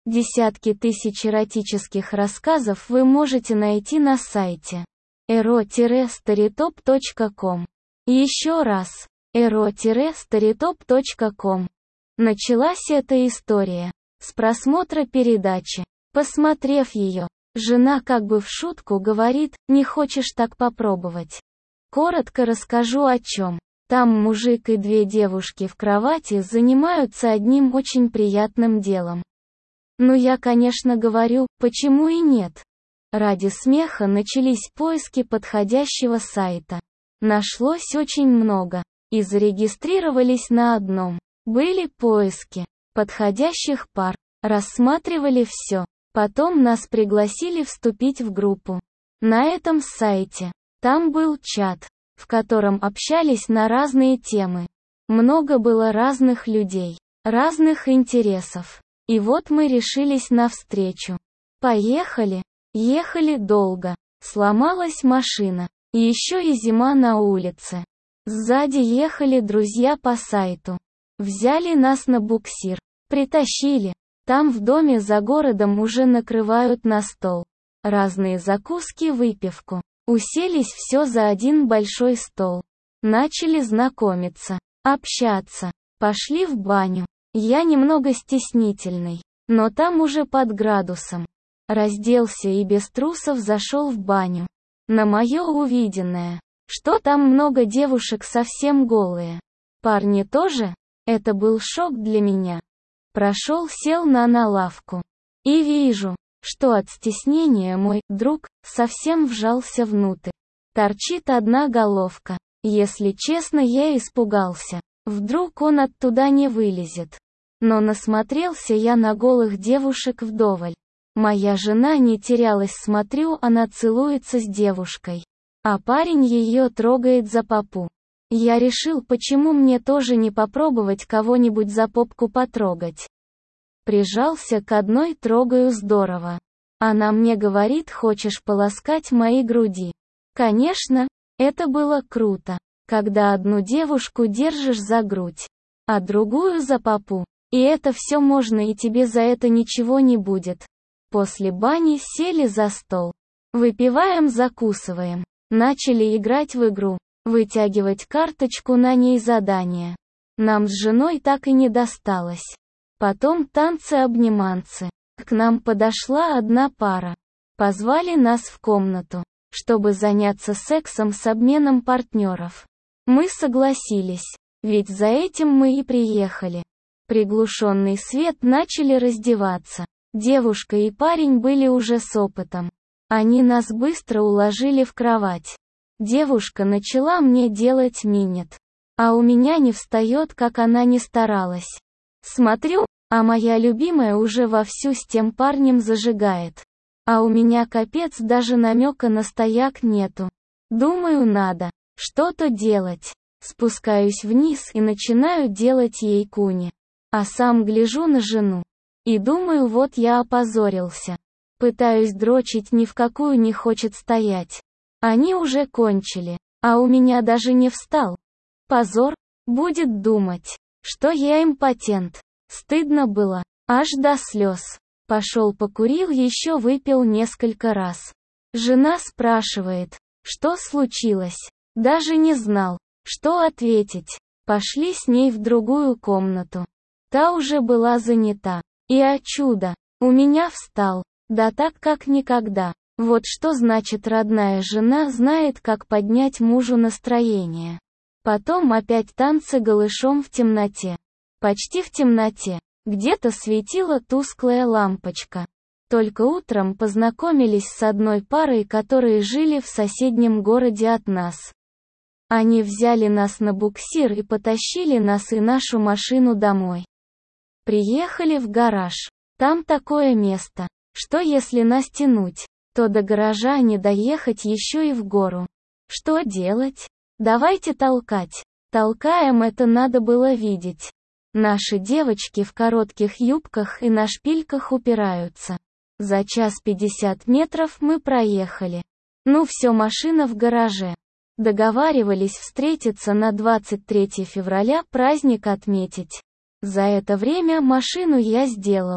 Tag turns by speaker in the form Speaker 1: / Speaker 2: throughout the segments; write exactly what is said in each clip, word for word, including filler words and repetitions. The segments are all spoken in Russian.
Speaker 1: Десятки тысяч эротических рассказов вы можете найти на сайте эро старитоп точка ком. Еще раз, эро старитоп точка ком. Началась эта история с просмотра передачи. Посмотрев ее, жена как бы в шутку говорит: «Не хочешь так попробовать?» Коротко расскажу о чем. Там мужик и две девушки в кровати занимаются одним очень приятным делом. Ну я, конечно, говорю, почему и нет. Ради смеха начались поиски подходящего сайта. Нашлось очень много. И зарегистрировались на одном. Были поиски подходящих пар. Рассматривали все. Потом нас пригласили вступить в группу. На этом сайте. Там был чат, в котором общались на разные темы. Много было разных людей, разных интересов. И вот мы решились на встречу. Поехали. Ехали долго. Сломалась машина. И еще и зима на улице. Сзади ехали друзья по сайту. Взяли нас на буксир. Притащили. Там в доме за городом уже накрывают на стол. Разные закуски, выпивку. Уселись все за один большой стол. Начали знакомиться, общаться. Пошли в баню. Я немного стеснительный, но там уже под градусом. Разделся и без трусов зашел в баню. На мое увиденное, что там много девушек совсем голые. Парни тоже? Это был шок для меня. Прошел, сел на на лавку. И вижу, что от стеснения мой друг совсем вжался внутрь. Торчит одна головка. Если честно, я испугался. Вдруг он оттуда не вылезет. Но насмотрелся я на голых девушек вдоволь. Моя жена не терялась, смотрю, она целуется с девушкой. А парень ее трогает за попу. Я решил, почему мне тоже не попробовать кого-нибудь за попку потрогать. Прижался к одной, трогаю здорово. Она мне говорит: «Хочешь поласкать мои груди?» Конечно, это было круто, когда одну девушку держишь за грудь, а другую за попу. И это все можно, и тебе за это ничего не будет. После бани сели за стол. Выпиваем, закусываем. Начали играть в игру. Вытягивать карточку, на ней задание. Нам с женой так и не досталось. Потом танцы-обниманцы. К нам подошла одна пара. Позвали нас в комнату, чтобы заняться сексом с обменом партнеров. Мы согласились, ведь за этим мы и приехали. Приглушенный свет, начали раздеваться. Девушка и парень были уже с опытом. Они нас быстро уложили в кровать. Девушка начала мне делать минет. А у меня не встает, как она ни старалась. Смотрю, а моя любимая уже вовсю с тем парнем зажигает. А у меня капец, даже намека на стояк нету. Думаю, надо что-то делать. Спускаюсь вниз и начинаю делать ей куни. А сам гляжу на жену. И думаю, вот я опозорился. Пытаюсь дрочить, ни в какую не хочет стоять. Они уже кончили, а у меня даже не встал. Позор, будет думать, что я импотент. Стыдно было, аж до слез. Пошел покурил, еще выпил несколько раз. Жена спрашивает, что случилось. Даже не знал, что ответить. Пошли с ней в другую комнату. Та уже была занята. И о чудо, у меня встал. Да так, как никогда. Вот что значит родная жена знает, как поднять мужу настроение. Потом опять танцы голышом в темноте. Почти в темноте. Где-то светила тусклая лампочка. Только утром познакомились с одной парой, которые жили в соседнем городе от нас. Они взяли нас на буксир и потащили нас и нашу машину домой. Приехали в гараж. Там такое место, что если нас тянуть, то до гаража не доехать, еще и в гору. Что делать? Давайте толкать. Толкаем, это надо было видеть. Наши девочки в коротких юбках и на шпильках упираются. За час пятьдесят метров мы проехали. Ну все, машина в гараже. Договаривались встретиться на двадцать третье февраля, праздник отметить. За это время машину я сделал.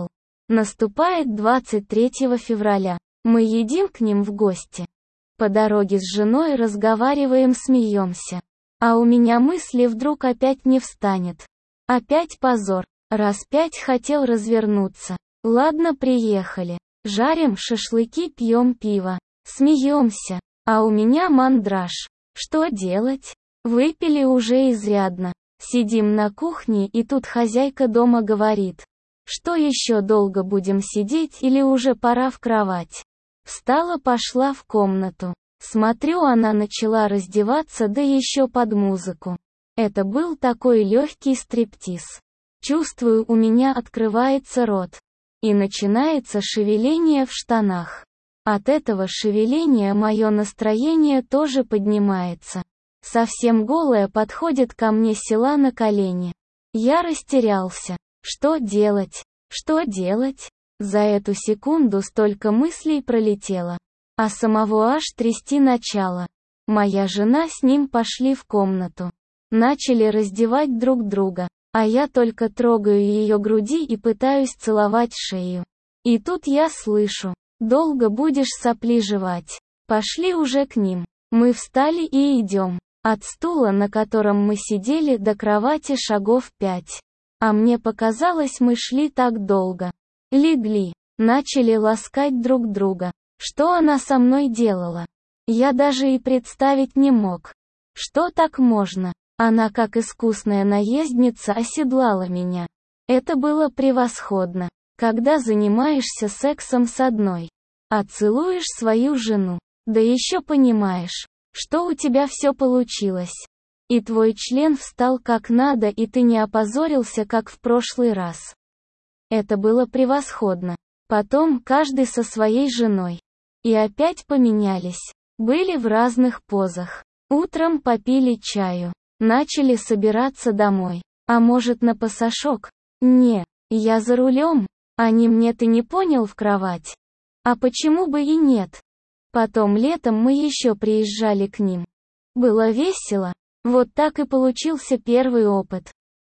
Speaker 1: Наступает двадцать третьего февраля. Мы едем к ним в гости. По дороге с женой разговариваем, смеемся. А у меня мысли вдруг опять не встанет. Опять позор. Раз пять хотел развернуться. Ладно, приехали. Жарим шашлыки, пьем пиво. Смеемся. А у меня мандраж. Что делать? Выпили уже изрядно. Сидим на кухне, и тут хозяйка дома говорит: что еще долго будем сидеть или уже пора в кровать? Встала, пошла в комнату. Смотрю, она начала раздеваться, да еще под музыку. Это был такой легкий стриптиз. Чувствую, у меня открывается рот. И начинается шевеление в штанах. От этого шевеления мое настроение тоже поднимается. Совсем голая подходит ко мне, села на колени. Я растерялся. Что делать? Что делать? За эту секунду столько мыслей пролетело. А самого аж трясти начало. Моя жена с ним пошли в комнату. Начали раздевать друг друга. А я только трогаю ее груди и пытаюсь целовать шею. И тут я слышу: долго будешь сопли жевать. Пошли уже к ним. Мы встали и идем. От стула, на котором мы сидели, до кровати шагов пять. А мне показалось, мы шли так долго. Легли. Начали ласкать друг друга. Что она со мной делала? Я даже и представить не мог. Что так можно? Она, как искусная наездница, оседлала меня. Это было превосходно. Когда занимаешься сексом с одной, а целуешь свою жену, да еще понимаешь, что у тебя все получилось. И твой член встал как надо, и ты не опозорился, как в прошлый раз. Это было превосходно. Потом каждый со своей женой. И опять поменялись. Были в разных позах. Утром попили чаю. Начали собираться домой. А может, на пасашок? Не, я за рулем. Они мне: ты не понял, в кровать. А почему бы и нет? Потом летом мы еще приезжали к ним. Было весело. Вот так и получился первый опыт.